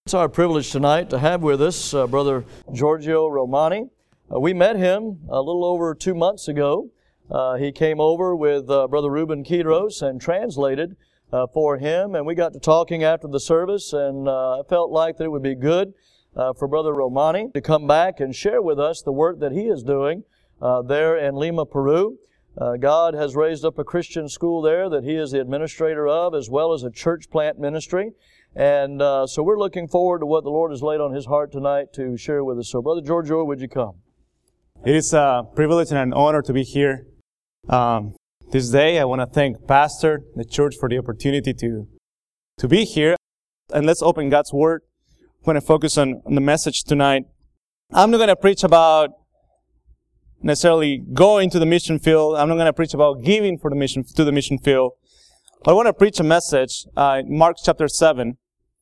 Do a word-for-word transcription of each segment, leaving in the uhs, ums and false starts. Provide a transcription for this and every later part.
It's our privilege tonight to have with us uh, Brother Giorgio Romani. Uh, we met him a little over two months ago. Uh, he came over with uh, Brother Ruben Kidros and translated uh, for him, and we got to talking after the service, and uh, I felt like that it would be good uh, for Brother Romani to come back and share with us the work that he is doing uh, there in Lima, Peru. Uh, God has raised up a Christian school there that he is the administrator of, as well as a church plant ministry. And uh, so we're looking forward to what the Lord has laid on his heart tonight to share with us. So, Brother Giorgio, would you come? It is a privilege and an honor to be here um, this day. I want to thank Pastor, the church, for the opportunity to to be here. And let's open God's Word. I'm going to focus on, on the message tonight. I'm not going to preach about necessarily going to the mission field. I'm not going to preach about giving for the mission to the mission field. But I want to preach a message uh, in Mark chapter seven.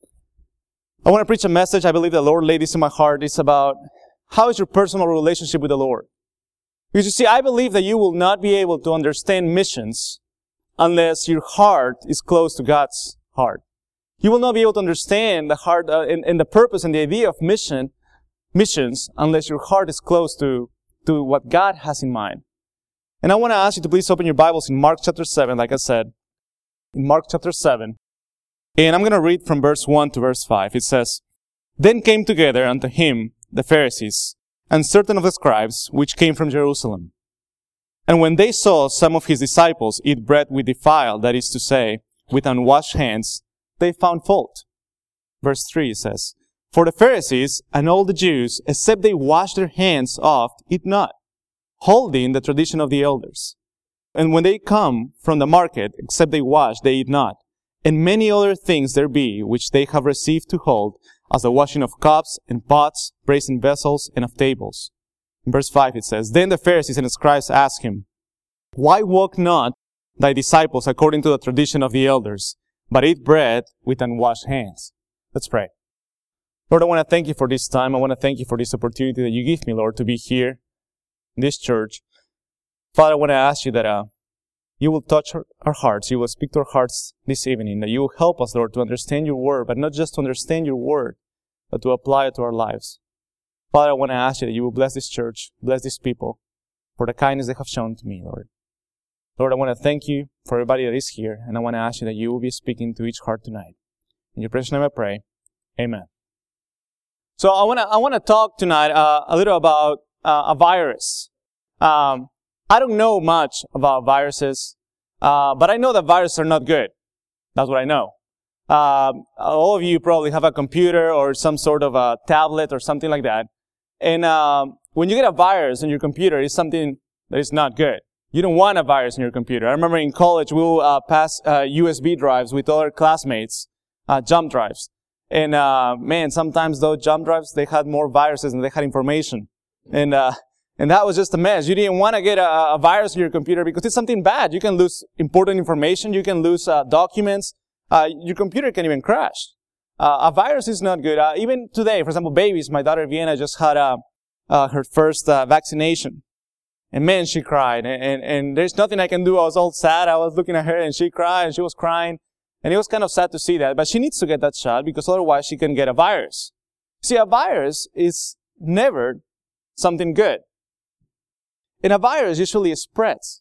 I want to preach a message, I believe the Lord laid this in my heart. It's about how is your personal relationship with the Lord. Because you see, I believe that you will not be able to understand missions unless your heart is close to God's heart. You will not be able to understand the heart uh, and, and the purpose and the idea of mission, missions unless your heart is close to, to what God has in mind. And I want to ask you to please open your Bibles in Mark chapter seven, like I said. In Mark chapter seven. And I'm going to read from verse one to verse five. It says, Then came together unto him the Pharisees, and certain of the scribes, which came from Jerusalem. And when they saw some of his disciples eat bread with defiled, that is to say, with unwashed hands, they found fault. Verse three says, For the Pharisees and all the Jews, except they wash their hands oft, eat not, holding the tradition of the elders. And when they come from the market, except they wash, they eat not. And many other things there be, which they have received to hold, as the washing of cups, and pots, brazen vessels, and of tables. In verse five it says, Then the Pharisees and the scribes asked him, Why walk not thy disciples according to the tradition of the elders, but eat bread with unwashed hands? Let's pray. Lord, I want to thank you for this time. I want to thank you for this opportunity that you give me, Lord, to be here in this church. Father, I want to ask you that uh, you will touch our, our hearts. You will speak to our hearts this evening. That you will help us, Lord, to understand your word, but not just to understand your word, but to apply it to our lives. Father, I want to ask you that you will bless this church, bless these people, for the kindness they have shown to me, Lord. Lord, I want to thank you for everybody that is here, and I want to ask you that you will be speaking to each heart tonight. In your precious name I pray. Amen. So I want to I want to talk tonight uh, a little about uh, a virus. Um, I don't know much about viruses, uh, but I know that viruses are not good. That's what I know. Uh, all of you probably have a computer or some sort of a tablet or something like that. And uh, when you get a virus on your computer, it's something that is not good. You don't want a virus in your computer. I remember in college, we will uh, pass uh, U S B drives with other classmates, uh, jump drives. And uh, man, sometimes those jump drives, they had more viruses than they had information. And uh And that was just a mess. You didn't want to get a, a virus in your computer because it's something bad. You can lose important information. You can lose uh, documents. Uh, your computer can even crash. Uh, a virus is not good. Uh, even today, for example, babies, my daughter Vienna just had uh, uh, her first uh, vaccination. And man, she cried. And, and, and there's nothing I can do. I was all sad. I was looking at her and she cried and she was crying. And it was kind of sad to see that. But she needs to get that shot because otherwise she can get a virus. See, a virus is never something good. And a virus usually spreads.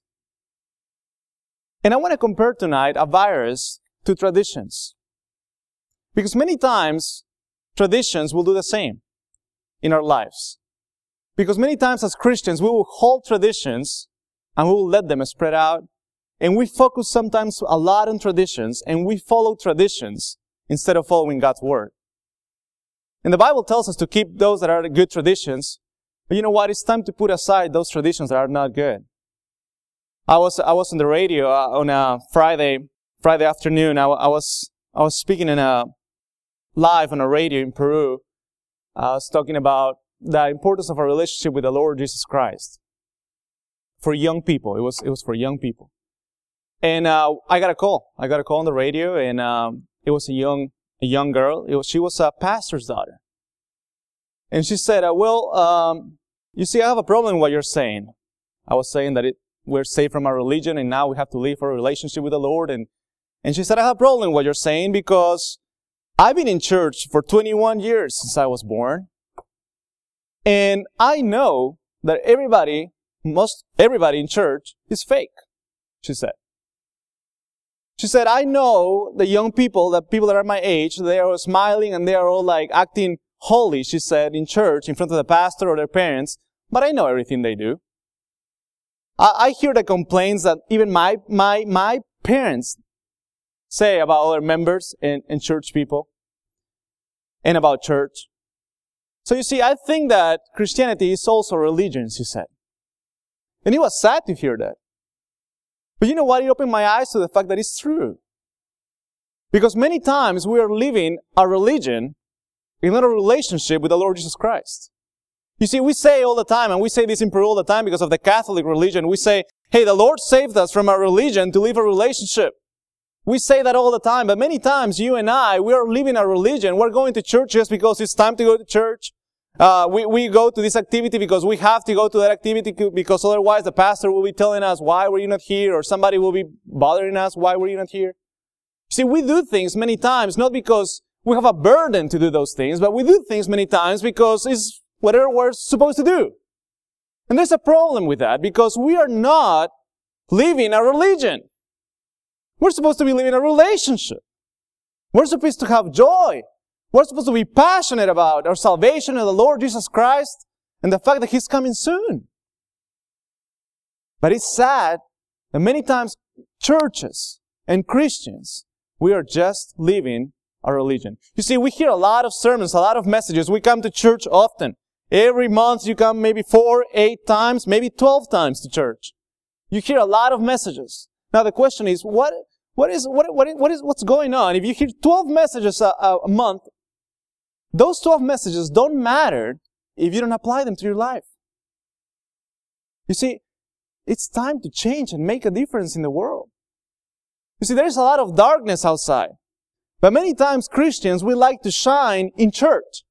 And I want to compare tonight a virus to traditions. Because many times, traditions will do the same in our lives. Because many times as Christians, we will hold traditions and we will let them spread out. And we focus sometimes a lot on traditions and we follow traditions instead of following God's Word. And the Bible tells us to keep those that are good traditions. But you know what? It's time to put aside those traditions that are not good. I was I was on the radio uh, on a Friday Friday afternoon. I, I was I was speaking in a live on a radio in Peru. I was talking about the importance of a relationship with the Lord Jesus Christ for young people. It was it was for young people, and uh, I got a call. I got a call on the radio, and um, it was a young a young girl. It was, she was a pastor's daughter. And she said, uh, well, um, you see, I have a problem with what you're saying. I was saying that it, we're saved from our religion and now we have to live for a relationship with the Lord. And, and she said, I have a problem with what you're saying because I've been in church for twenty-one years since I was born. And I know that everybody, most everybody in church is fake, she said. She said, I know the young people, the people that are my age, they are smiling and they are all like acting holy, she said, in church, in front of the pastor or their parents, but I know everything they do. I, I hear the complaints that even my, my, my parents say about other members and, and church people and about church. So you see, I think that Christianity is also a religion, she said. And it was sad to hear that. But you know what? It opened my eyes to the fact that it's true. Because many times we are living a religion in not a relationship with the Lord Jesus Christ. You see, we say all the time, and we say this in Peru all the time because of the Catholic religion, we say, hey, the Lord saved us from our religion to live a relationship. We say that all the time, but many times you and I, we are living a religion. We're going to church just because it's time to go to church. Uh, we, we go to this activity because we have to go to that activity because otherwise the pastor will be telling us, why were you not here? Or somebody will be bothering us, why were you not here? See, we do things many times, not because we have a burden to do those things, but we do things many times because it's whatever we're supposed to do. And there's a problem with that because we are not living a religion. We're supposed to be living a relationship. We're supposed to have joy. We're supposed to be passionate about our salvation in the Lord Jesus Christ and the fact that He's coming soon. But it's sad that many times churches and Christians, we are just living a religion. You see, we hear a lot of sermons, a lot of messages. We come to church often. Every month you come maybe four, eight times, maybe twelve times to church. You hear a lot of messages. Now the question is, what, what is, what, what, what is, what's going on? If you hear twelve messages a, a month, those twelve messages don't matter if you don't apply them to your life. You see, it's time to change and make a difference in the world. You see, there's a lot of darkness outside. But many times Christians, we like to shine in church.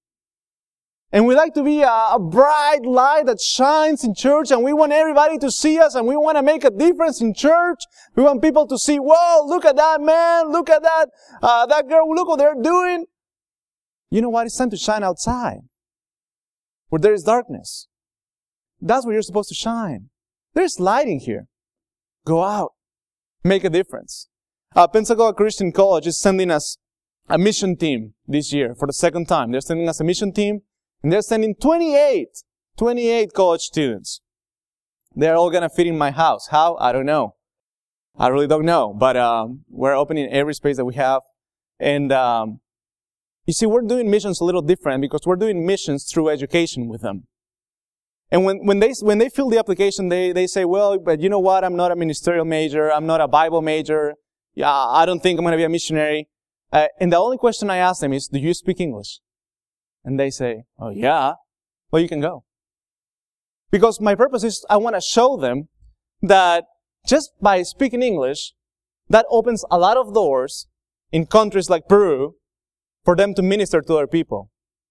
And we like to be a, a bright light that shines in church, and we want everybody to see us, and we want to make a difference in church. We want people to see, whoa, look at that man, look at that, uh, that girl, look what they're doing. You know what? It's time to shine outside, where there is darkness. That's where you're supposed to shine. There's light in here. Go out. Make a difference. Uh, Pensacola Christian College is sending us a mission team this year for the second time. They're sending us a mission team. And they're sending twenty-eight, twenty-eight college students. They're all going to fit in my house. How? I don't know. I really don't know. But um, we're opening every space that we have. And um, you see, we're doing missions a little different because we're doing missions through education with them. And when, when they when they fill the application, they, they say, well, but you know what? I'm not a ministerial major. I'm not a Bible major. Yeah, I don't think I'm going to be a missionary. Uh, and the only question I ask them is, do you speak English? And they say, oh yeah, well you can go. Because my purpose is I want to show them that just by speaking English, that opens a lot of doors in countries like Peru for them to minister to other people.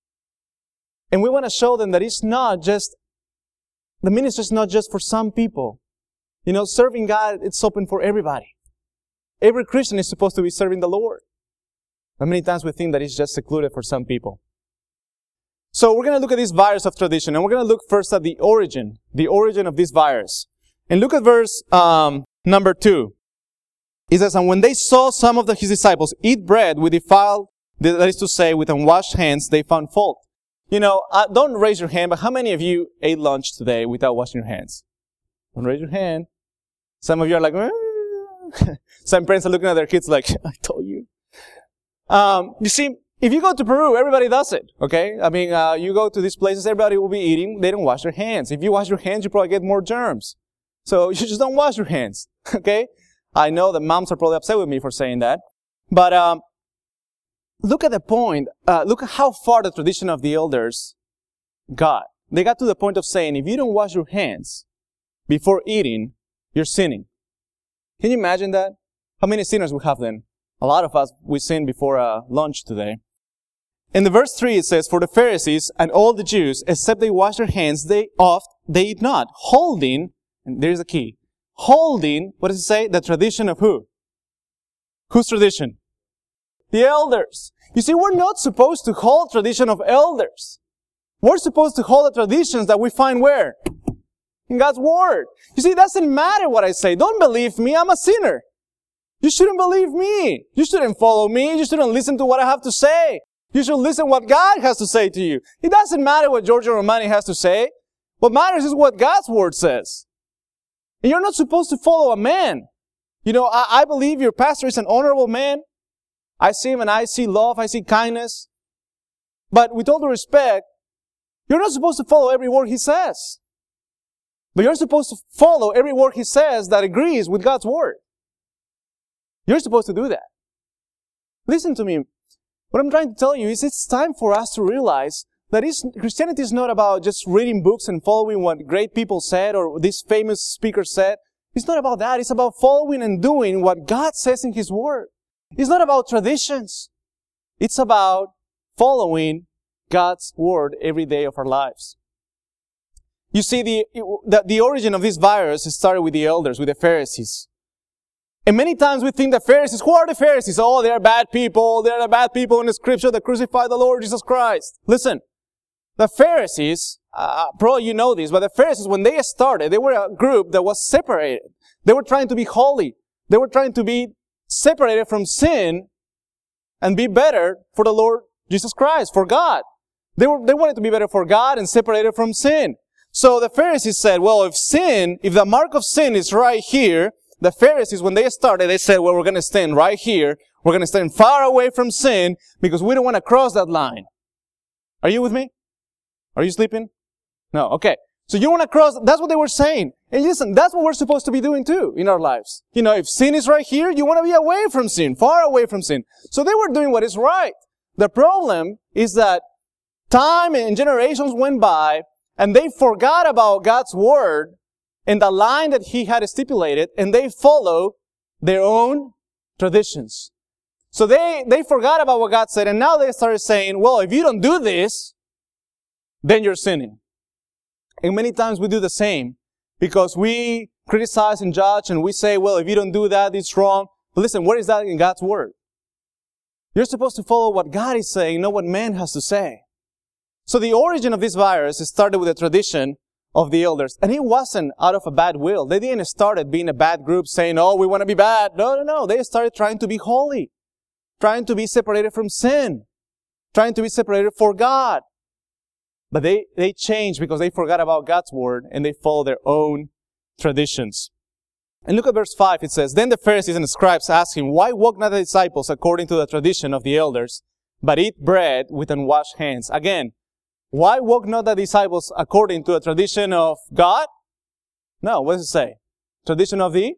And we want to show them that it's not just, the ministry is not just for some people. You know, serving God, it's open for everybody. Every Christian is supposed to be serving the Lord. But many times we think that it's just secluded for some people. So we're going to look at this virus of tradition, and we're going to look first at the origin, the origin of this virus. And look at verse um, number two. It says, and when they saw some of the, his disciples eat bread with defiled, that is to say, with unwashed hands, they found fault. You know, uh, don't raise your hand, but how many of you ate lunch today without washing your hands? Don't raise your hand. Some of you are like, eh. Some parents are looking at their kids like, I told you. Um, you see, if you go to Peru, everybody does it, okay? I mean, uh, you go to these places, everybody will be eating. They don't wash their hands. If you wash your hands, you probably get more germs. So you just don't wash your hands, okay? I know that moms are probably upset with me for saying that. But um, look at the point. Uh, look at how far the tradition of the elders got. They got to the point of saying, if you don't wash your hands before eating, you're sinning. Can you imagine that? How many sinners we have then? A lot of us, we sinned before uh, lunch today. In the verse three, it says, for the Pharisees and all the Jews, except they wash their hands, they oft, they eat not, holding, and there's the key, holding, what does it say? The tradition of who? Whose tradition? The elders. You see, we're not supposed to hold tradition of elders. We're supposed to hold the traditions that we find where? In God's Word. You see, it doesn't matter what I say. Don't believe me. I'm a sinner. You shouldn't believe me. You shouldn't follow me. You shouldn't listen to what I have to say. You should listen to what God has to say to you. It doesn't matter what Giorgio Romani has to say. What matters is what God's Word says. And you're not supposed to follow a man. You know, I, I believe your pastor is an honorable man. I see him and I see love. I see kindness. But with all due respect, you're not supposed to follow every word he says. But you're supposed to follow every word he says that agrees with God's Word. You're supposed to do that. Listen to me. What I'm trying to tell you is it's time for us to realize that it's, Christianity is not about just reading books and following what great people said or this famous speaker said. It's not about that. It's about following and doing what God says in His Word. It's not about traditions. It's about following God's Word every day of our lives. You see, the, the, the origin of this virus started with the elders, with the Pharisees. And many times we think the Pharisees, who are the Pharisees? Oh, they're bad people. They're the bad people in the Scripture that crucified the Lord Jesus Christ. Listen, the Pharisees, uh, probably you know this, but the Pharisees, when they started, they were a group that was separated. They were trying to be holy. They were trying to be separated from sin and be better for the Lord Jesus Christ, for God. They were, they wanted to be better for God and separated from sin. So the Pharisees said, well, if sin, if the mark of sin is right here, the Pharisees, when they started, they said, well, we're going to stand right here. We're going to stand far away from sin because we don't want to cross that line. Are you with me? Are you sleeping? No. Okay. So you want to cross, that's what they were saying. And listen, that's what we're supposed to be doing too in our lives. You know, if sin is right here, you want to be away from sin, far away from sin. So they were doing what is right. The problem is that time and generations went by and they forgot about God's Word and the line that He had stipulated, and they follow their own traditions. So they, they forgot about what God said, and now they started saying, well, if you don't do this, then you're sinning. And many times we do the same, because we criticize and judge, and we say, well, if you don't do that, it's wrong. But listen, where is that in God's Word? You're supposed to follow what God is saying, not what man has to say. So the origin of this virus started with a tradition of the elders. And it wasn't out of a bad will. They didn't start being a bad group saying, oh, we want to be bad. No, no, no. They started trying to be holy. Trying to be separated from sin. Trying to be separated for God. But they, they changed because they forgot about God's Word and they followed their own traditions. And look at verse five. It says, then the Pharisees and the scribes asked him, why walk not the disciples according to the tradition of the elders, but eat bread with unwashed hands? Again, why walk not the disciples according to the tradition of God? No, what does it say? Tradition of the?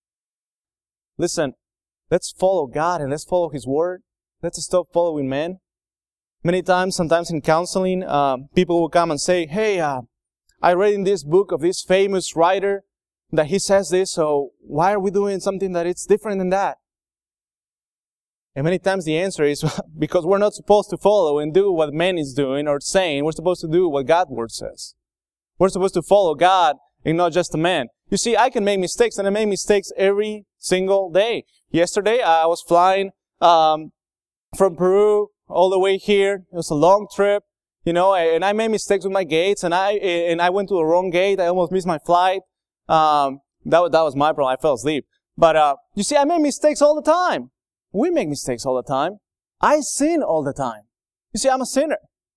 Listen, let's follow God and let's follow His Word. Let's stop following men. Many times, sometimes in counseling, um, people will come and say, hey, uh, I read in this book of this famous writer that he says this, so why are we doing something that it's different than that? And many times the answer is because we're not supposed to follow and do what man is doing or saying. We're supposed to do what God's Word says. We're supposed to follow God and not just a man. You see, I can make mistakes, and I make mistakes every single day. Yesterday, I was flying um, from Peru all the way here. It was a long trip, you know, and I made mistakes with my gates, and I and I went to the wrong gate. I almost missed my flight. Um, that was, that was my problem. I fell asleep. But uh, you see, I make mistakes all the time. We make mistakes all the time. I sin all the time. You see, I'm a sinner.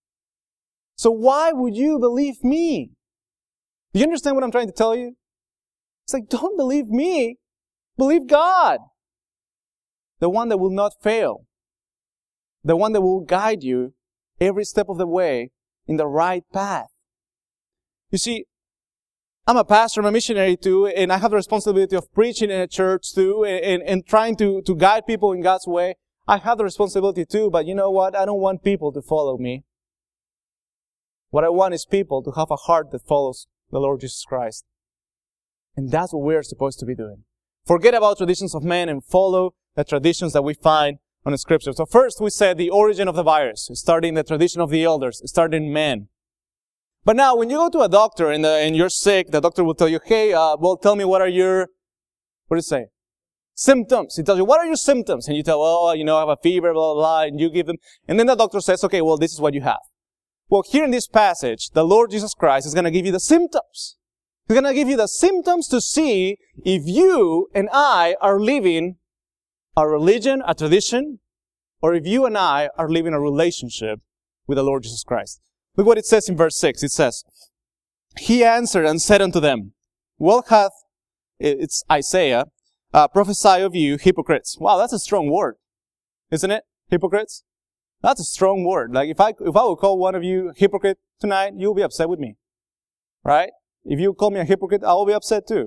So why would you believe me? Do you understand what I'm trying to tell you? It's like, don't believe me. Believe God. The one that will not fail. The one that will guide you every step of the way in the right path. You see, I'm a pastor, I'm a missionary too, and I have the responsibility of preaching in a church too, and, and, and trying to, to guide people in God's way. I have the responsibility too, but you know what? I don't want people to follow me. What I want is people to have a heart that follows the Lord Jesus Christ. And that's what we're supposed to be doing. Forget about traditions of men and follow the traditions that we find on the Scripture. So first we said the origin of the virus, starting the tradition of the elders, starting men. But now, when you go to a doctor and, uh, and you're sick, the doctor will tell you, hey, uh, well, tell me what are your, what does it say? symptoms. He tells you, what are your symptoms? And you tell, oh, you know, I have a fever, blah, blah, blah, and you give them. And then the doctor says, okay, well, this is what you have. Well, here in this passage, the Lord Jesus Christ is going to give you the symptoms. He's going to give you the symptoms to see if you and I are living a religion, a tradition, or if you and I are living a relationship with the Lord Jesus Christ. Look what it says in verse six. It says, He answered and said unto them, Well hath, it's Isaiah, uh, prophesy of you, hypocrites. Wow, that's a strong word, isn't it? Hypocrites? That's a strong word. Like if I, if I would call one of you hypocrite tonight, you'll be upset with me. Right? If you call me a hypocrite, I will be upset too.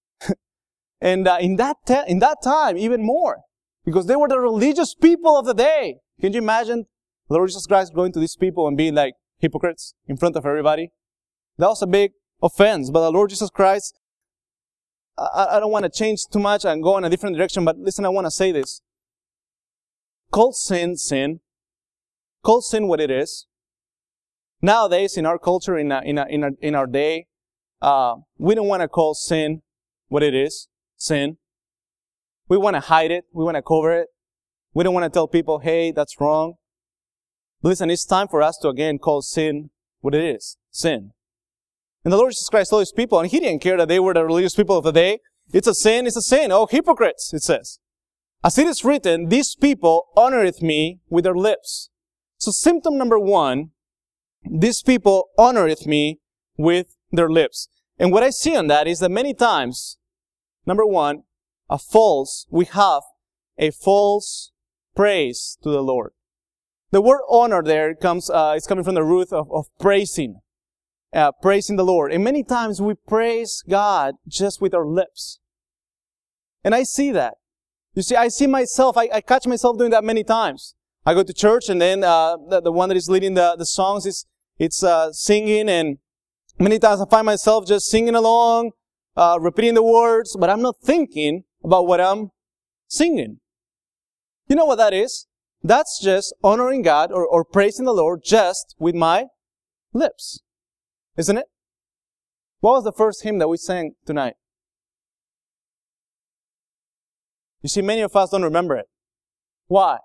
and uh, in that te- in that time, even more. Because they were the religious people of the day. Can you imagine the Lord Jesus Christ going to these people and being like hypocrites in front of everybody? That was a big offense. But the Lord Jesus Christ, I, I don't want to change too much and go in a different direction, but listen, I want to say this. Call sin, sin. Call sin what it is. Nowadays, in our culture, in, a, in, a, in, our, in our day, uh, we don't want to call sin what it is, sin. We want to hide it. We want to cover it. We don't want to tell people, hey, that's wrong. But listen, it's time for us to again call sin what it is, sin. And the Lord Jesus Christ told His people, and He didn't care that they were the religious people of the day. It's a sin, it's a sin. Oh, hypocrites, it says. As it is written, these people honoreth me with their lips. So symptom number one, these people honoreth me with their lips. And what I see on that is that many times, number one, a false, we have a false praise to the Lord. The word honor there comes, uh, it's coming from the root of, of praising, uh, praising the Lord. And many times we praise God just with our lips. And I see that. You see, I see myself, I, I catch myself doing that many times. I go to church and then, uh, the, the one that is leading the, the songs is, it's, uh, singing, and many times I find myself just singing along, uh, repeating the words, but I'm not thinking about what I'm singing. You know what that is? That's just honoring God or, or praising the Lord just with my lips. Isn't it? What was the first hymn that we sang tonight? You see, many of us don't remember it. Why?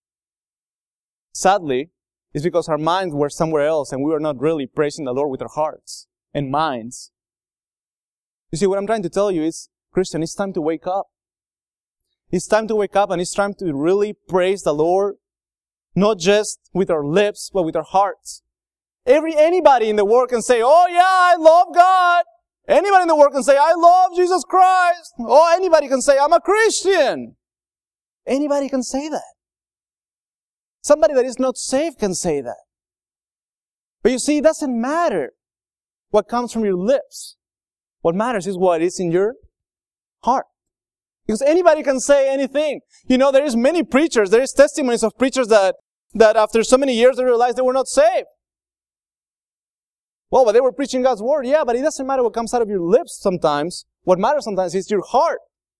Sadly, it's because our minds were somewhere else and we were not really praising the Lord with our hearts and minds. You see, what I'm trying to tell you is, Christian, it's time to wake up. It's time to wake up, and it's time to really praise the Lord, not just with our lips, but with our hearts. Every, anybody in the world can say, oh yeah, I love God. Anybody in the world can say, I love Jesus Christ. Oh, anybody can say, I'm a Christian. Anybody can say that. Somebody that is not saved can say that. But you see, it doesn't matter what comes from your lips. What matters is what is in your heart. Because anybody can say anything. You know, there is many preachers, there is testimonies of preachers that, that after so many years they realized they were not saved. Well, but they were preaching God's word. Yeah, but it doesn't matter what comes out of your lips sometimes. What matters sometimes is your heart.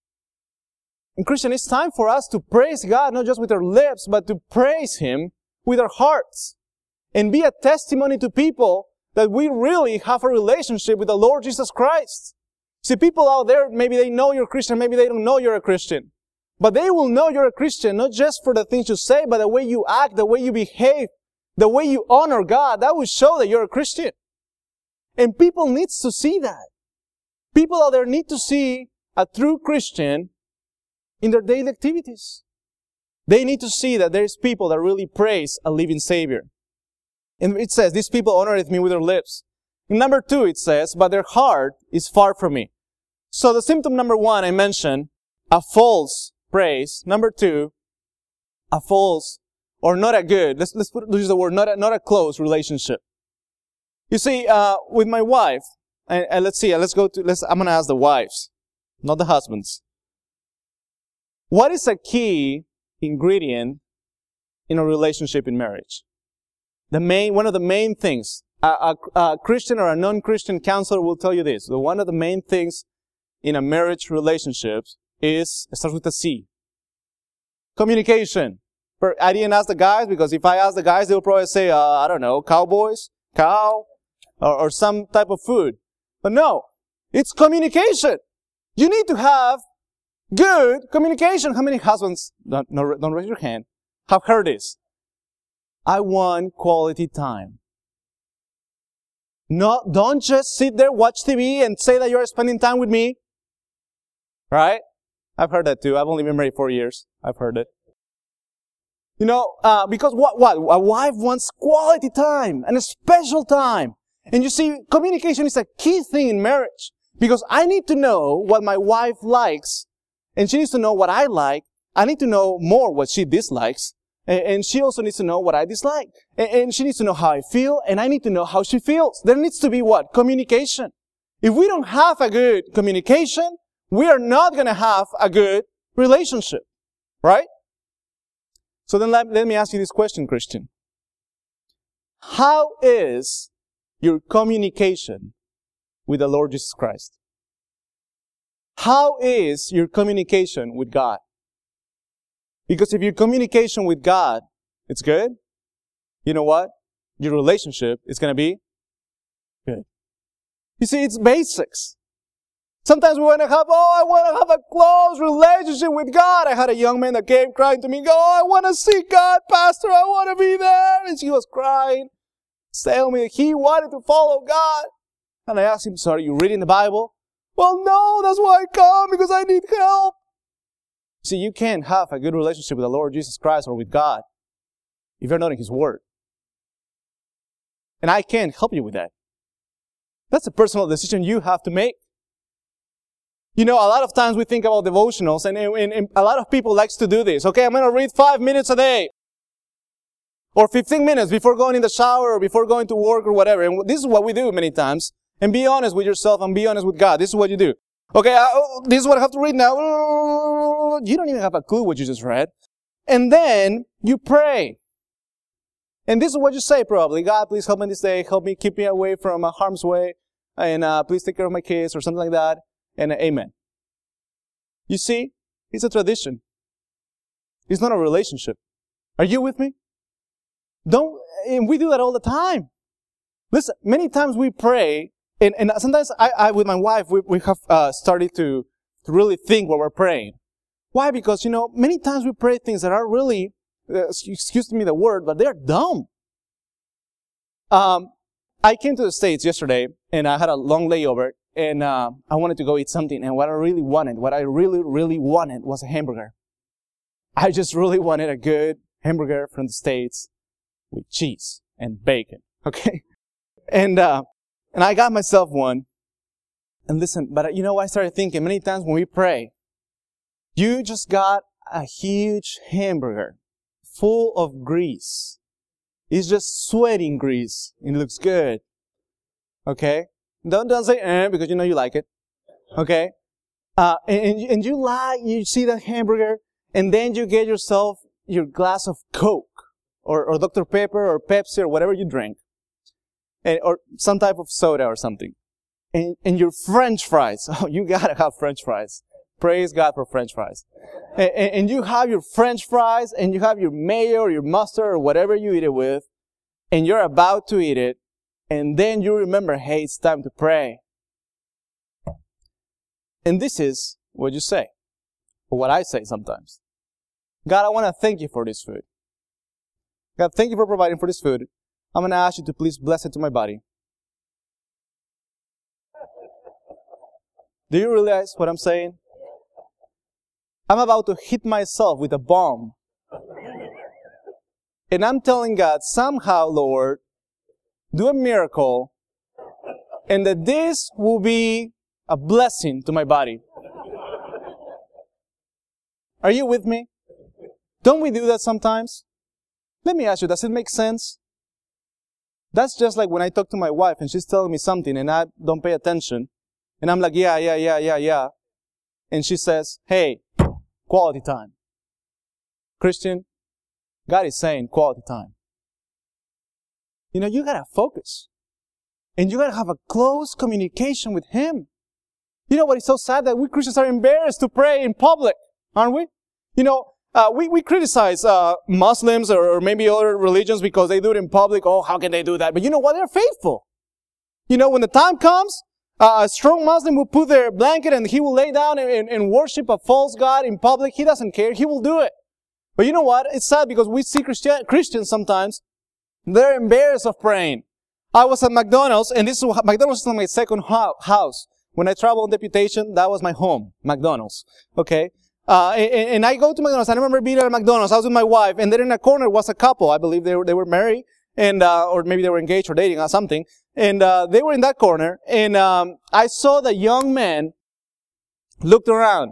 And Christian, it's time for us to praise God, not just with our lips, but to praise Him with our hearts. And be a testimony to people that we really have a relationship with the Lord Jesus Christ. See, people out there, maybe they know you're a Christian, maybe they don't know you're a Christian. But they will know you're a Christian, not just for the things you say, but the way you act, the way you behave, the way you honor God. That will show that you're a Christian. And people need to see that. People out there need to see a true Christian in their daily activities. They need to see that there's people that really praise a living Savior. And it says, these people honoreth me with their lips. In number two, it says, but their heart is far from me. So the symptom number one I mentioned, a false praise. Number two, a false or not a good, let's, let's put, use the word, not a, not a close relationship. You see, uh, with my wife, and, and let's see, let's go to, let's, I'm going to ask the wives, not the husbands. What is a key ingredient in a relationship in marriage? The main, one of the main things, a, a, a Christian or a non-Christian counselor will tell you this. The one of the main things in a marriage relationship is, it starts with a C. Communication. I didn't ask the guys, because if I ask the guys, they'll probably say, uh, I don't know, cowboys, cow, or, or some type of food. But no, it's communication. You need to have good communication. How many husbands, don't, don't raise your hand, have heard this? I want quality time. No, don't just sit there, watch T V, and say that you're spending time with me. Right? I've heard that too. I've only been married four years. I've heard it. You know, uh, because what, what? A wife wants quality time and a special time. And you see, communication is a key thing in marriage. Because I need to know what my wife likes, and she needs to know what I like. I need to know more what she dislikes. And she also needs to know what I dislike. And she needs to know how I feel, and I need to know how she feels. There needs to be what? Communication. If we don't have a good communication, we are not going to have a good relationship. Right? So then let, let me ask you this question, Christian. How is your communication with the Lord Jesus Christ? How is your communication with God? Because if your communication with God, it's good, you know what? Your relationship is going to be good. You see, it's basics. Sometimes we want to have, oh, I want to have a close relationship with God. I had a young man that came crying to me, go, oh, I want to see God, Pastor, I want to be there. And she was crying, telling me he wanted to follow God. And I asked him, so are you reading the Bible? Well, no, that's why I come, because I need help. See, you can't have a good relationship with the Lord Jesus Christ or with God if you're not in His Word. And I can't help you with that. That's a personal decision you have to make. You know, a lot of times we think about devotionals, and, and, and a lot of people likes to do this. Okay, I'm going to read five minutes a day. Or fifteen minutes before going in the shower or before going to work or whatever. And this is what we do many times. And be honest with yourself and be honest with God. This is what you do. Okay, uh, this is what I have to read now. You don't even have a clue what you just read. And then you pray. And this is what you say probably. God, please help me this day. Help me, keep me away from uh, harm's way. And uh, please take care of my kids or something like that. And uh, amen. You see, it's a tradition. It's not a relationship. Are you with me? Don't, and we do that all the time. Listen, many times we pray, and, and sometimes I, I, with my wife, we, we have uh, started to, to really think what we're praying. Why? Because, you know, many times we pray things that are really, uh, excuse me the word, but they're dumb. Um, I came to the States yesterday, and I had a long layover, and uh, I wanted to go eat something, and what I really wanted, what I really, really wanted was a hamburger. I just really wanted a good hamburger from the States with cheese and bacon, okay? And, uh, and I got myself one. And listen, but you know what I started thinking? Many times when we pray, you just got a huge hamburger full of grease. It's just sweating grease. It looks good. Okay? Don't, don't say, eh, because you know you like it. Okay? Uh, and, and you like, you see that hamburger, and then you get yourself your glass of Coke, or, or Doctor Pepper, or Pepsi, or whatever you drink. And, or some type of soda or something. And, and your French fries. Oh, you gotta have French fries. Praise God for French fries. And, and you have your French fries, and you have your mayo or your mustard or whatever you eat it with, and you're about to eat it, and then you remember, hey, it's time to pray. And this is what you say, or what I say sometimes. God, I want to thank you for this food. God, thank you for providing for this food. I'm going to ask you to please bless it to my body. Do you realize what I'm saying? I'm about to hit myself with a bomb. And I'm telling God, somehow, Lord, do a miracle, and that this will be a blessing to my body. Are you with me? Don't we do that sometimes? Let me ask you, does it make sense? That's just like when I talk to my wife and she's telling me something and I don't pay attention. And I'm like, yeah, yeah, yeah, yeah, yeah. And she says, hey, quality time. Christian, God is saying quality time. You know, you gotta focus. And you gotta have a close communication with Him. You know what is so sad? That we Christians are embarrassed to pray in public, aren't we? You know, uh, we, we criticize uh, Muslims or, or maybe other religions because they do it in public. Oh, how can they do that? But you know what? They're faithful. You know, when the time comes, Uh, a strong Muslim will put their blanket and he will lay down and, and, and worship a false god in public. He doesn't care. He will do it. But you know what? It's sad because we see Christian, Christians sometimes, they're embarrassed of praying. I was at McDonald's, and this is McDonald's is my second ho- house. When I travel on deputation, that was my home, McDonald's. Okay? Uh, and, and I go to McDonald's. I remember being at McDonald's. I was with my wife, and there in a corner was a couple. I believe they were, they were married, and, uh, or maybe they were engaged or dating or something. And, uh, they were in that corner, and, um, I saw the young man looked around.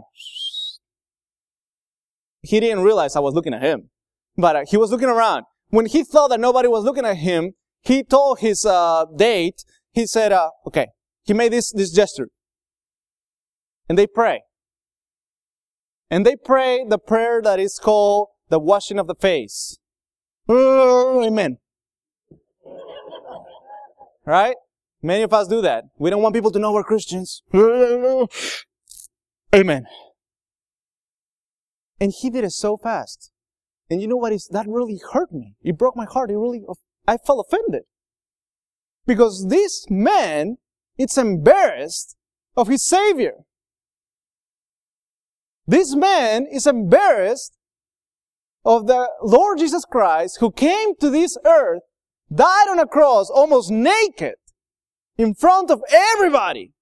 He didn't realize I was looking at him, but uh, he was looking around. When he thought that nobody was looking at him, he told his, uh, date, he said, uh, okay, he made this, this gesture. And they pray. And they pray the prayer that is called the washing of the face. Uh, amen. Right? Many of us do that. We don't want people to know we're Christians. Uh, amen. And he did it so fast. And you know what? Is that really hurt me. It broke my heart. It really, I felt offended. Because this man, it's embarrassed of his Savior. This man is embarrassed of the Lord Jesus Christ who came to this earth, died on a cross almost naked in front of everybody.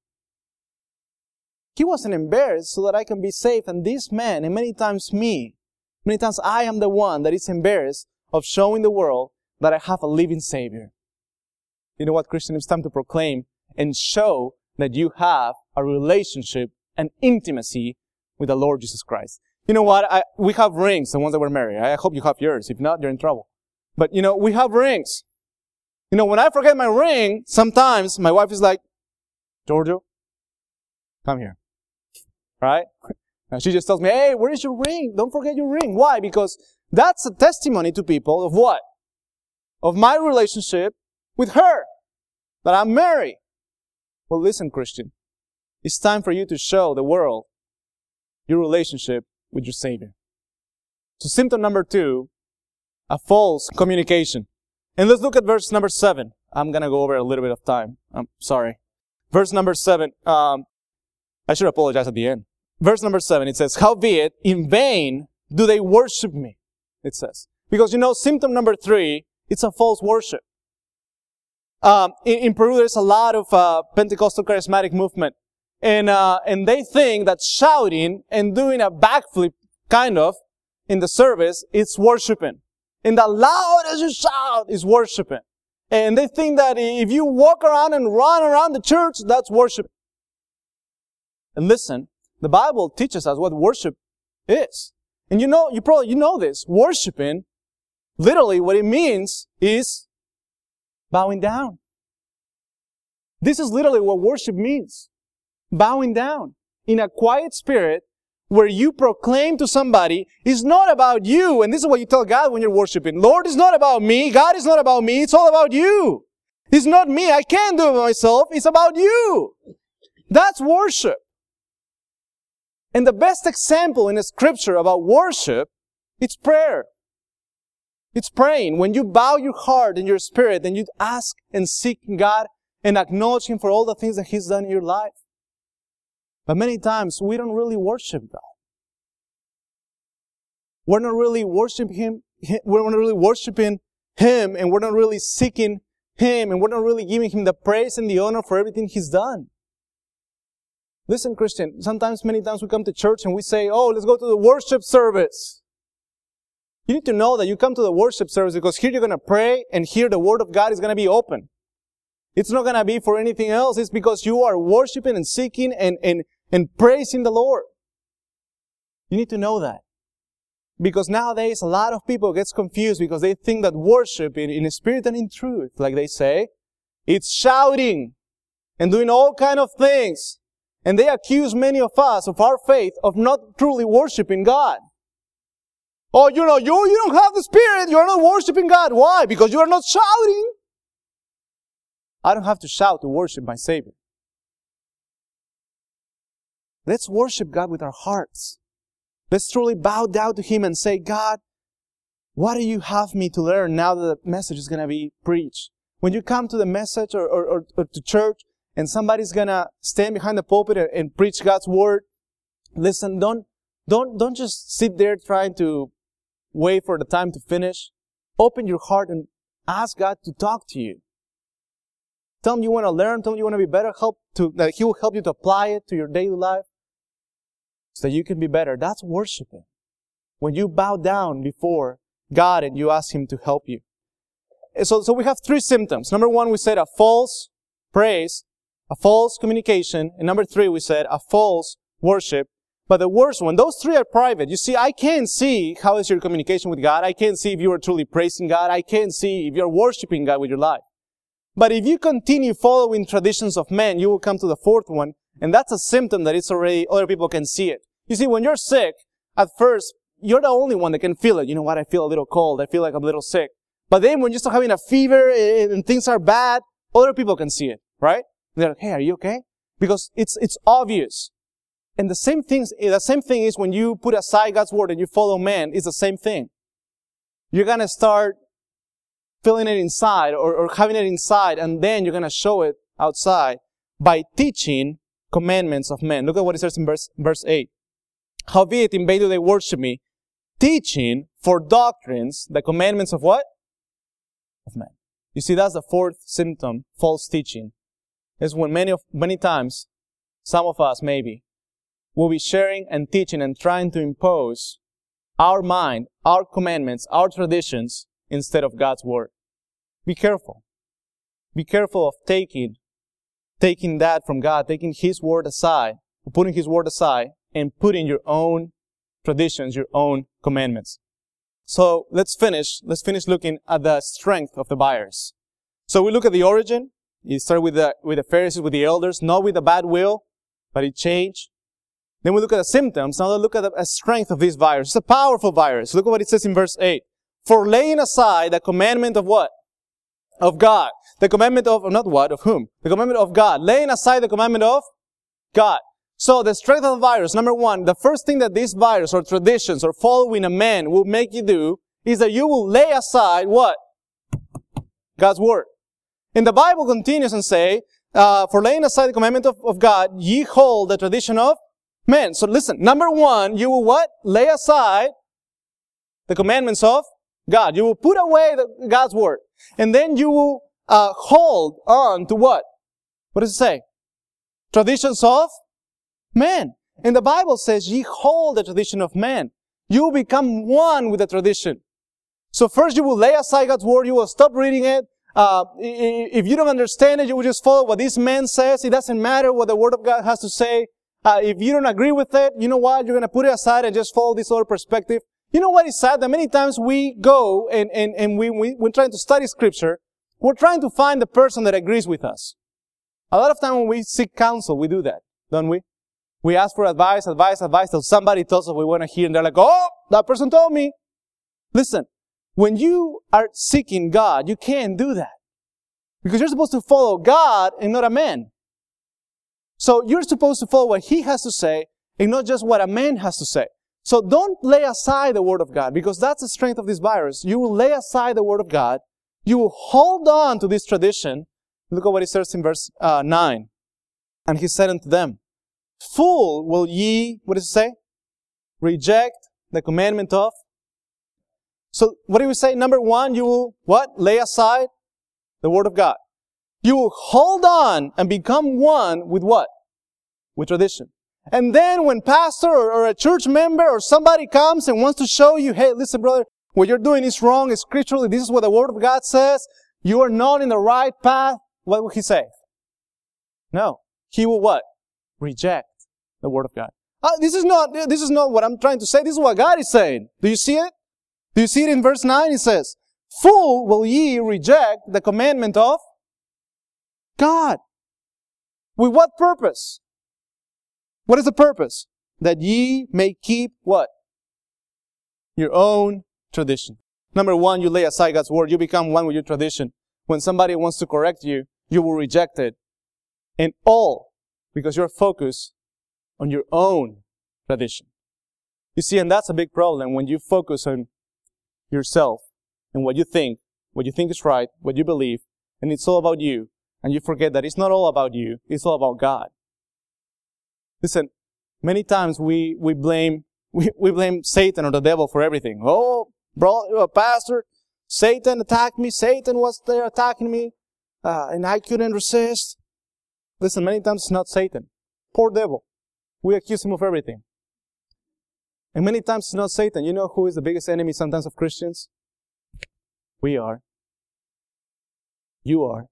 He wasn't embarrassed so that I can be safe. And this man, and many times me, many times I am the one that is embarrassed of showing the world that I have a living Savior. You know what, Christian? It's time to proclaim and show that you have a relationship and intimacy with the Lord Jesus Christ. You know what? I, we have rings, the ones that were married. I hope you have yours. If not, you're in trouble. But, you know, we have rings. You know, when I forget my ring, sometimes my wife is like, Giorgio, come here. Right? And she just tells me, hey, where is your ring? Don't forget your ring. Why? Because that's a testimony to people of what? Of my relationship with her. That I'm married. Well, listen, Christian. It's time for you to show the world your relationship with your Savior. So symptom number two, a false communication. And let's look at verse number seven. I'm going to go over a little bit of time. I'm sorry. Verse number seven. Um, I should apologize at the end. Verse number seven, it says, howbeit in vain do they worship me, it says. Because, you know, symptom number three, it's a false worship. Um, in, in Peru, there's a lot of uh, Pentecostal charismatic movement. And, uh, and they think that shouting and doing a backflip, kind of, in the service, it's worshiping. And the loudest you shout is worshiping. And they think that if you walk around and run around the church, that's worship. And listen, the Bible teaches us what worship is. And you know, you probably, you know this. Worshiping, literally what it means is bowing down. This is literally what worship means. Bowing down in a quiet spirit where you proclaim to somebody, it's not about you. And this is what you tell God when you're worshiping. Lord, it's not about me. God is not about me. It's all about you. It's not me. I can't do it myself. It's about you. That's worship. And the best example in the scripture about worship, it's prayer. It's praying. When you bow your heart and your spirit and you ask and seek God and acknowledge Him for all the things that He's done in your life. But many times we don't really worship God. We're not really worshiping Him. We're not really worshiping Him, and we're not really seeking Him, and we're not really giving Him the praise and the honor for everything He's done. Listen, Christian, sometimes, many times we come to church and we say, oh, let's go to the worship service. You need to know that you come to the worship service because here you're going to pray and here the Word of God is going to be open. It's not going to be for anything else. It's because you are worshiping and seeking and, and, and praising the Lord. You need to know that. Because nowadays a lot of people get confused because they think that worship in, in spirit and in truth, like they say, it's shouting and doing all kind of things. And they accuse many of us of our faith of not truly worshiping God. Oh, you know, you, you don't have the Spirit. You're not worshiping God. Why? Because you are not shouting. I don't have to shout to worship my Savior. Let's worship God with our hearts. Let's truly bow down to Him and say, God, what do you have me to learn now that the message is going to be preached? When you come to the message or, or, or, or to church and somebody's gonna stand behind the pulpit and, and preach God's word, listen, don't, don't, don't just sit there trying to wait for the time to finish. Open your heart and ask God to talk to you. Tell Him you want to learn, tell Him you want to be better, help to, that He will help you to apply it to your daily life so that you can be better. That's worshiping. When you bow down before God and you ask Him to help you. So, so we have three symptoms. Number one, we said a false praise, a false communication. And number three, we said a false worship. But the worst one, those three are private. You see, I can't see how is your communication with God. I can't see if you are truly praising God. I can't see if you're worshiping God with your life. But if you continue following traditions of men, you will come to the fourth one. And that's a symptom that it's already, other people can see it. You see, when you're sick, at first, you're the only one that can feel it. You know what? I feel a little cold. I feel like I'm a little sick. But then when you start having a fever and things are bad, other people can see it, right? They're like, hey, are you okay? Because it's, it's obvious. And the same things, the same thing is when you put aside God's word and you follow man, it's the same thing. You're gonna start feeling it inside or, or having it inside, and then you're gonna show it outside by teaching commandments of men. Look at what it says in verse, verse eight. Howbeit in vain do they worship me, teaching for doctrines the commandments of what? Of men. You see, that's the fourth symptom, false teaching. Is when many of, many times, some of us maybe, will be sharing and teaching and trying to impose our mind, our commandments, our traditions, instead of God's word. Be careful. Be careful of taking, taking that from God, taking His word aside, putting His word aside, and putting your own traditions, your own commandments. So let's finish. Let's finish looking at the strength of the buyers. So we look at the origin. It started with the with the Pharisees, with the elders, not with a bad will, but it changed. Then we look at the symptoms. Now let's look at the strength of this virus. It's a powerful virus. Look at what it says in verse eight. For laying aside the commandment of what? Of God. The commandment of, not what, of whom? The commandment of God. Laying aside the commandment of God. So the strength of the virus, number one, the first thing that this virus or traditions or following a man will make you do is that you will lay aside what? God's word. And the Bible continues and say, uh, for laying aside the commandment of, of God, ye hold the tradition of men. So listen, number one, you will what? Lay aside the commandments of God. You will put away the, God's word. And then you will uh, hold on to what? What does it say? Traditions of man. And the Bible says, ye hold the tradition of man. You will become one with the tradition. So first you will lay aside God's word. You will stop reading it. Uh, if you don't understand it, you will just follow what this man says. It doesn't matter what the word of God has to say. Uh, if you don't agree with it, you know what? You're going to put it aside and just follow this other perspective. You know what is sad? That many times we go and, and, and we, we, we're trying to study scripture. We're trying to find the person that agrees with us. A lot of time when we seek counsel, we do that, don't we? We ask for advice, advice, advice, till somebody tells us we want to hear, and they're like, oh, that person told me. Listen, when you are seeking God, you can't do that. Because you're supposed to follow God and not a man. So you're supposed to follow what He has to say and not just what a man has to say. So don't lay aside the Word of God, because that's the strength of this virus. You will lay aside the Word of God. You will hold on to this tradition. Look at what it says in verse uh, nine. And He said unto them, Fool, will ye, what does it say? Reject the commandment of. So what do we say? Number one, you will, what? Lay aside the Word of God. You will hold on and become one with what? With tradition. And then when pastor or, or a church member or somebody comes and wants to show you, hey, listen, brother, what you're doing is wrong, it's scripturally, this is what the Word of God says, you are not in the right path, what will he say? No. He will what? Reject the Word of God. Uh, this is not, this is not what I'm trying to say. This is what God is saying. Do you see it? Do you see it in verse nine? It says, Fool, will ye reject the commandment of God? With what purpose? What is the purpose? That ye may keep what? Your own tradition. Number one, you lay aside God's word. You become one with your tradition. When somebody wants to correct you, you will reject it. And all because you're focused on your own tradition. You see, and that's a big problem when you focus on yourself and what you think, what you think is right, what you believe, and it's all about you. And you forget that it's not all about you. It's all about God. Listen, many times we, we blame, we, we blame Satan or the devil for everything. Oh, bro, pastor, Satan attacked me. Satan was there attacking me. Uh, and I couldn't resist. Listen, many times it's not Satan. Poor devil. We accuse him of everything. And many times it's not Satan. You know who is the biggest enemy sometimes of Christians? We are. You are.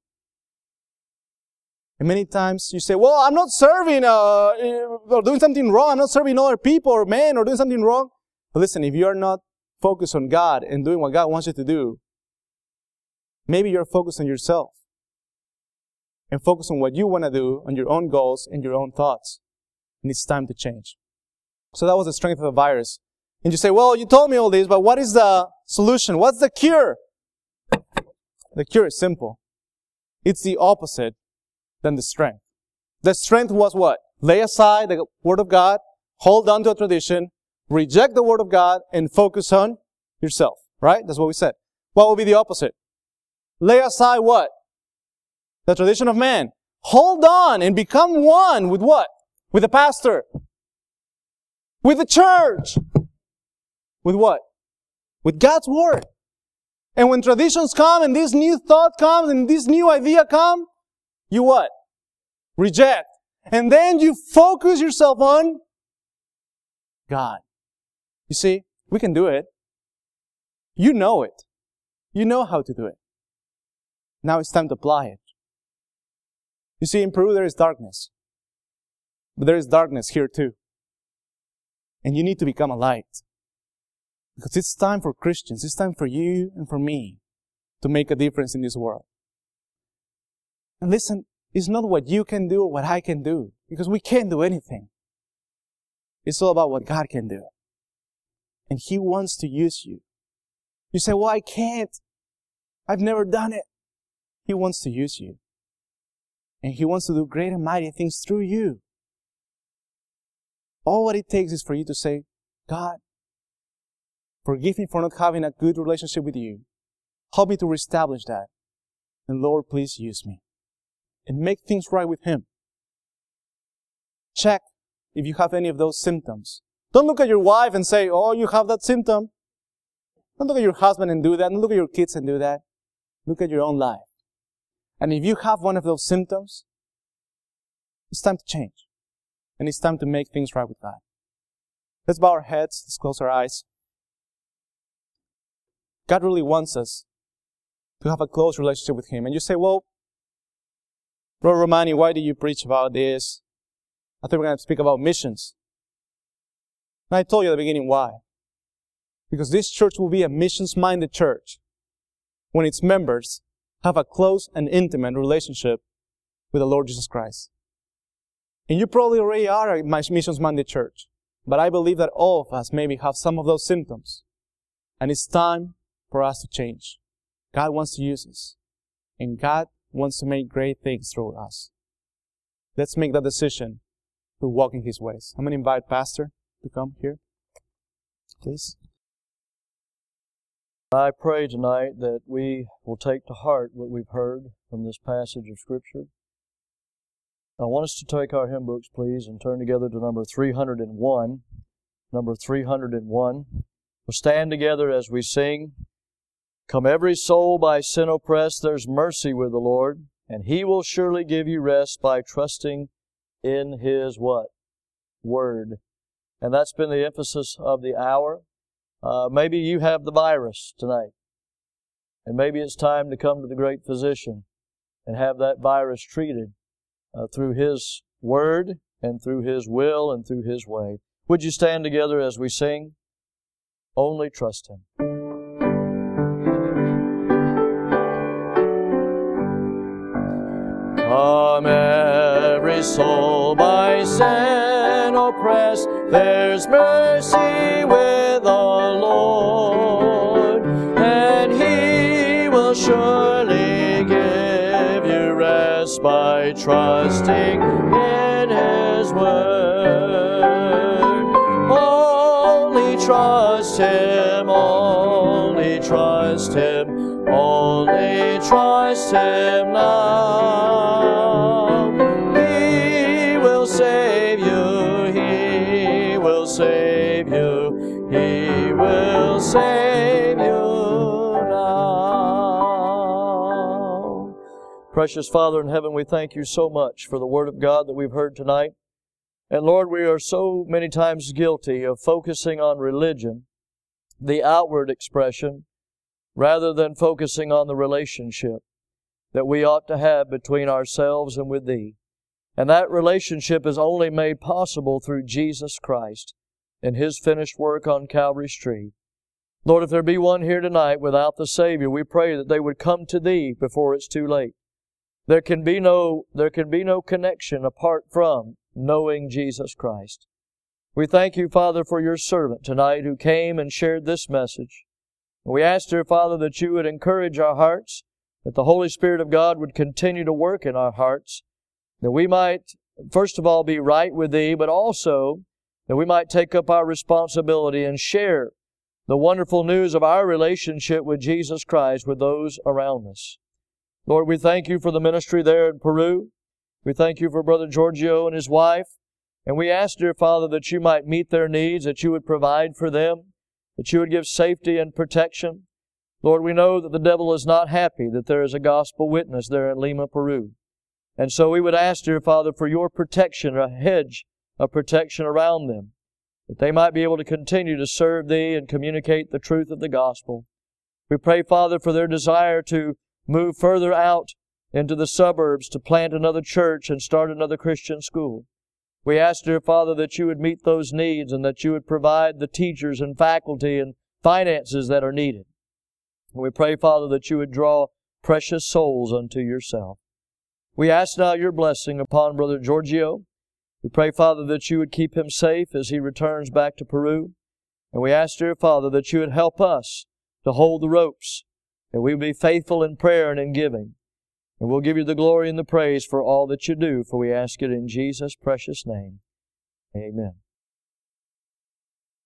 And many times you say, well, I'm not serving uh, or doing something wrong. I'm not serving other people or men or doing something wrong. But listen, if you are not focused on God and doing what God wants you to do, maybe you're focused on yourself and focus on what you want to do, on your own goals and your own thoughts. And it's time to change. So that was the strength of the virus. And you say, well, you told me all this, but what is the solution? What's the cure? The cure is simple. It's the opposite than the strength. The strength was what? Lay aside the Word of God, hold on to a tradition, reject the Word of God, and focus on yourself. Right? That's what we said. What would be the opposite? Lay aside what? The tradition of man. Hold on and become one with what? With the pastor. With the church. With what? With God's Word. And when traditions come and this new thought comes and this new idea comes, you what? Reject. And then you focus yourself on God. You see, we can do it. You know it. You know how to do it. Now it's time to apply it. You see, in Peru there is darkness. But there is darkness here too. And you need to become a light. Because it's time for Christians, it's time for you and for me to make a difference in this world. And listen, it's not what you can do or what I can do, because we can't do anything. It's all about what God can do. And He wants to use you. You say, well, I can't. I've never done it. He wants to use you. And He wants to do great and mighty things through you. All what it takes is for you to say, God, forgive me for not having a good relationship with you. Help me to reestablish that. And Lord, please use me. And make things right with Him. Check if you have any of those symptoms. Don't look at your wife and say, oh, you have that symptom. Don't look at your husband and do that. Don't look at your kids and do that. Look at your own life. And if you have one of those symptoms, it's time to change. And it's time to make things right with God. Let's bow our heads. Let's close our eyes. God really wants us to have a close relationship with Him. And you say, well, Brother Romani, why do you preach about this? I think we're going to speak about missions. And I told you at the beginning why. Because this church will be a missions-minded church when its members have a close and intimate relationship with the Lord Jesus Christ. And you probably already are a missions-minded church. But I believe that all of us maybe have some of those symptoms. And it's time for us to change. God wants to use us. And God wants to make great things through us. Let's make that decision to walk in His ways. I'm going to invite Pastor to come here. Please. I pray tonight that we will take to heart what we've heard from this passage of Scripture. I want us to take our hymn books, please, and turn together to number three hundred one. Number three hundred one. We'll stand together as we sing. Come every soul by sin oppressed, there's mercy with the Lord, and He will surely give you rest by trusting in His what? Word. And that's been the emphasis of the hour. Uh, maybe you have the virus tonight. And maybe it's time to come to the great physician and have that virus treated uh, through His Word and through His will and through His way. Would you stand together as we sing? Only trust Him. Come every soul by sin oppressed, there's mercy with the Lord, and He will surely give you rest by trusting in His Word. Only trust Him, only trust Him, only trust Him now. He will save you, He will save you, He will save you now. Precious Father in heaven, we thank You so much for the Word of God that we've heard tonight. And Lord, we are so many times guilty of focusing on religion, the outward expression, rather than focusing on the relationship that we ought to have between ourselves and with Thee. And that relationship is only made possible through Jesus Christ and His finished work on Calvary's tree. Lord, if there be one here tonight without the Savior, we pray that they would come to Thee before it's too late. There can be no, there can be no connection apart from knowing Jesus Christ. We thank You, Father, for Your servant tonight who came and shared this message. We ask, dear Father, that You would encourage our hearts, that the Holy Spirit of God would continue to work in our hearts, that we might, first of all, be right with Thee, but also that we might take up our responsibility and share the wonderful news of our relationship with Jesus Christ with those around us. Lord, we thank You for the ministry there in Peru. We thank You for Brother Giorgio and his wife. And we ask, dear Father, that You might meet their needs, that You would provide for them, that You would give safety and protection. Lord, we know that the devil is not happy that there is a gospel witness there in Lima, Peru. And so we would ask, dear Father, for Your protection, a hedge of protection around them, that they might be able to continue to serve Thee and communicate the truth of the gospel. We pray, Father, for their desire to move further out into the suburbs to plant another church and start another Christian school. We ask, dear Father, that You would meet those needs and that You would provide the teachers and faculty and finances that are needed. And we pray, Father, that You would draw precious souls unto Yourself. We ask now Your blessing upon Brother Giorgio. We pray, Father, that You would keep him safe as he returns back to Peru. And we ask, dear Father, that You would help us to hold the ropes, that we would be faithful in prayer and in giving. And we'll give You the glory and the praise for all that You do, for we ask it in Jesus' precious name. Amen.